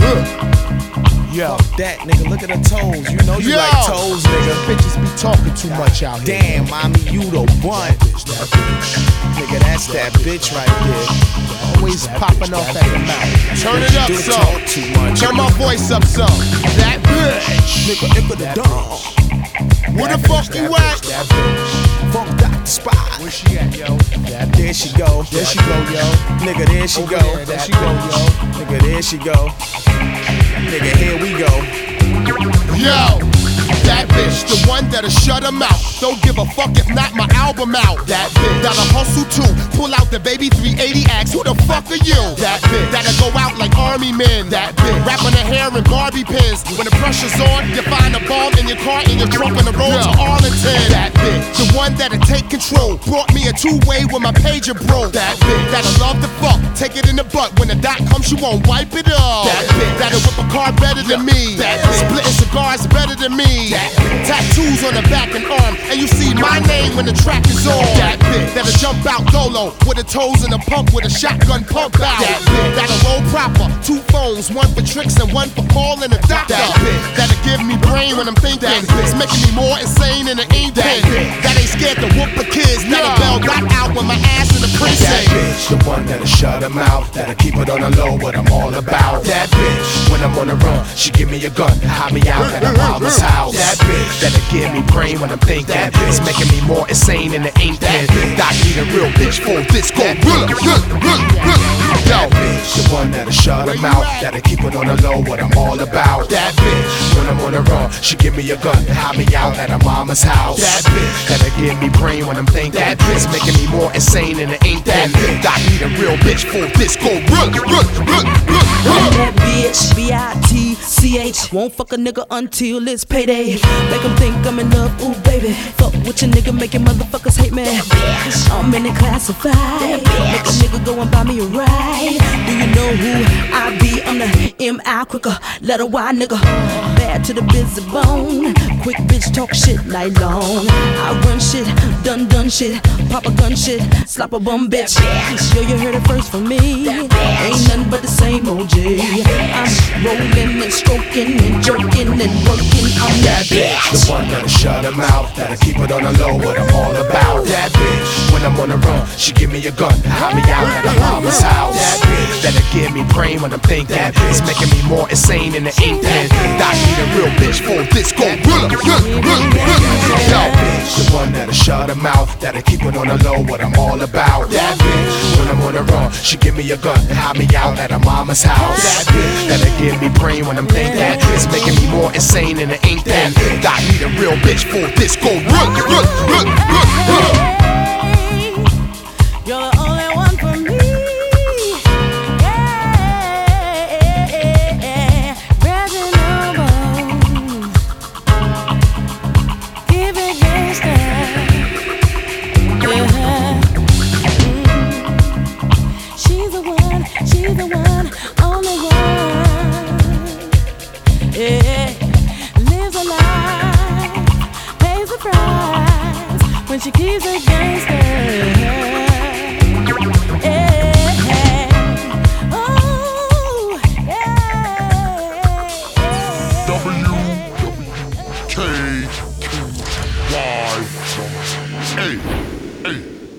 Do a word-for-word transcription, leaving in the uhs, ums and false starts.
Yo, that nigga, look at her toes. You know you Yo. like toes, nigga. Bitches be talking too much out here. Damn, mommy, you the one. That bitch. Nigga, that's that bitch right there. Always popping off at the mouth. Turn it up Do some. talk too much. Turn my voice up some. That bitch. Nigga, nigga the dog. Where the fuck you at? That bitch. Fuck Doctor Spot. Where she at, yo? That There she go. There she go, yo. Nigga, there she Over go. there, there she go, yo. Nigga, there she go. Nigga, here we go. Yo, that bitch, the one that'll shut her mouth. Don't give a fuck if not my album out. That bitch, that'll hustle too. Pull out the baby three eighty axe. Who the fuck are you? That bitch, that'll go out like army men. That bitch, wrapping her hair in Barbie pins. When the pressure's on, you find a bomb in your car, in your trunk on the road to Arlington. That bitch, the one that'll take control. Brought me a two-way with my pager broke. That bitch, that'll love the fuck. Take it in the butt. When the dot comes, she won't wipe it off. That bitch, that'll whip a car better than me. That bitch, splitting cigars better than me. That bitch, tattoos on the back and arm, and you see my name when the track is on. That bitch, that'll jump out dolo with the toes in the pump with a shotgun pump out. That bitch, that'll roll proper. Two phones, one for tricks and one for calling a doctor. That bitch, that'll give me brain when I'm thinking. That it's making me more insane than an ink pen. That ain't scared to whoop the kids. That'll bell got out with my ass in the precinct. That bitch, the one that'll shut her mouth, that'll keep it on the low, what I'm all about. That bitch, when I'm on the run, she give me a gun, hide me out at her mama's house. That bitch, that'll give me brain when I'm thinking. That bitch, it's making me more insane than the ink pen. Doc need a real bitch for this go. Yo, bitch, the one that'll shut her mouth, that'll keep it on the low, what I'm all about. That bitch, when I'm on the run, she give me a gun, hide me out at her mama's house. That bitch, that'll give me brain when I'm thinking. That bitch, it's making me more insane than the ink pen. Doc need a real bitch for this go. I'm that bitch, B I T C H. Won't fuck a nigga until it's payday. Make him think I'm in love, ooh baby. Fuck with your nigga, make your motherfuckers hate me. I'm in the classified. Make a nigga go and buy me a ride. Do you know who I be? I'm the M I quicker, letter Y nigga. Bad to the busy bone. Quick bitch talk shit night long. I run shit, done done shit. Pop a gun shit, slap a bum bitch. Yo, you heard it first from me. Ain't nothing but the same O J. I'm rolling and stroking and jerking and working. I'm that bitch, the one that'll shut her mouth, that'll keep it on the low, what I'm all about. That bitch, when I'm on the run, she give me a gun, hide me out at her mama's house. That bitch, that'll give me brain when I'm thinking. That bitch, it's making me more insane than the ink pen. Doc need a real bitch for this go. Yo, bitch, the one that'll shut her mouth, that'll keep it on the low, what I'm all about. That bitch, when I'm on the run, she give me a gun, hide me out at her mama's house. That bitch, that'll give me brain when I'm thinking. That it's making me more insane than the ink pen. Doc need a real bitch for this go. you're the only one for me. Yeah, Reginald Bones. Keep it gangsta. Yeah. Mm. She's the one, she's the one, only one. Yeah, lives a life, pays the price when she keeps it gangsta.